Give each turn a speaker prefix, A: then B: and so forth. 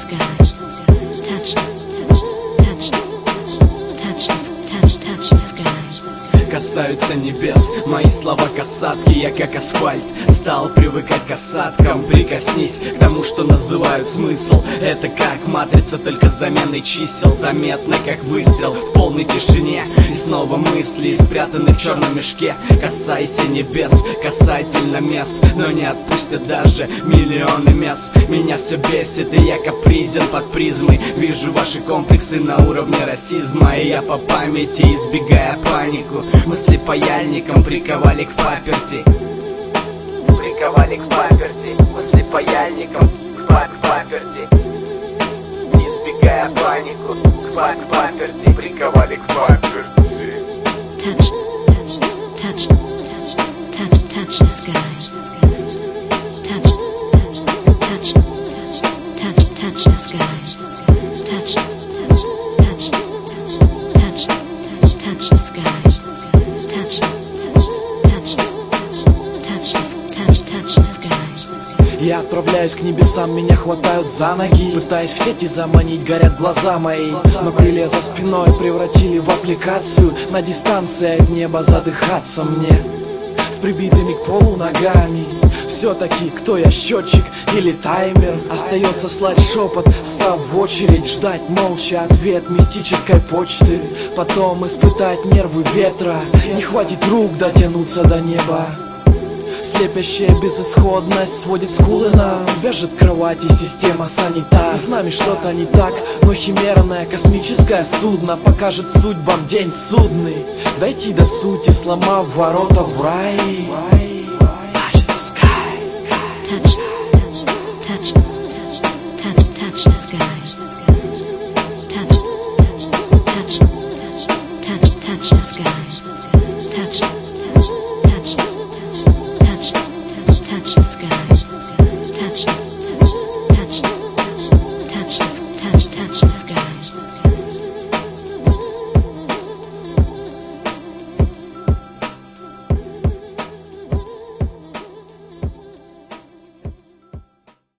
A: sky. Touch the sky.
B: Касаются небес мои слова касатки. Я как асфальт стал привыкать к осадкам. Прикоснись к тому, что называют смысл. Это как матрица, только с заменой чисел. Заметно как выстрел в полной тишине. И снова мысли спрятаны в черном мешке. Касайся небес касательно мест, но не отпустят даже миллионы мест. Меня все бесит, и я капризен под призмой. Вижу ваши комплексы на уровне расизма. И я по памяти, избегая панику, мысли паяльником приковали к паперти. Приковали к паперти. Мысли паяльником к паперти. Избегая панику, к паперти. Приковали к паперти.
A: Touch the sky. Touch the sky. Touch the sky. Touch the sky.
C: Я отправляюсь к небесам, меня хватают за ноги. Пытаясь в сети заманить, горят глаза мои. Но крылья за спиной превратили в аппликацию. На дистанции от неба задыхаться мне, с прибитыми к полу ногами. Все-таки кто я, счетчик или таймер? Остается слать шепот, став в очередь, ждать молча ответ мистической почты. Потом испытать нервы ветра. Не хватит рук дотянуться до неба. Слепящая безысходность сводит скулы нам, вяжет кровати система санитар. С нами что-то не так, но химерное космическое судно покажет судьбам день судный. Дойти до сути, сломав ворота в рай. Touch the sky.
A: Touch the sky. Touch the sky. Touch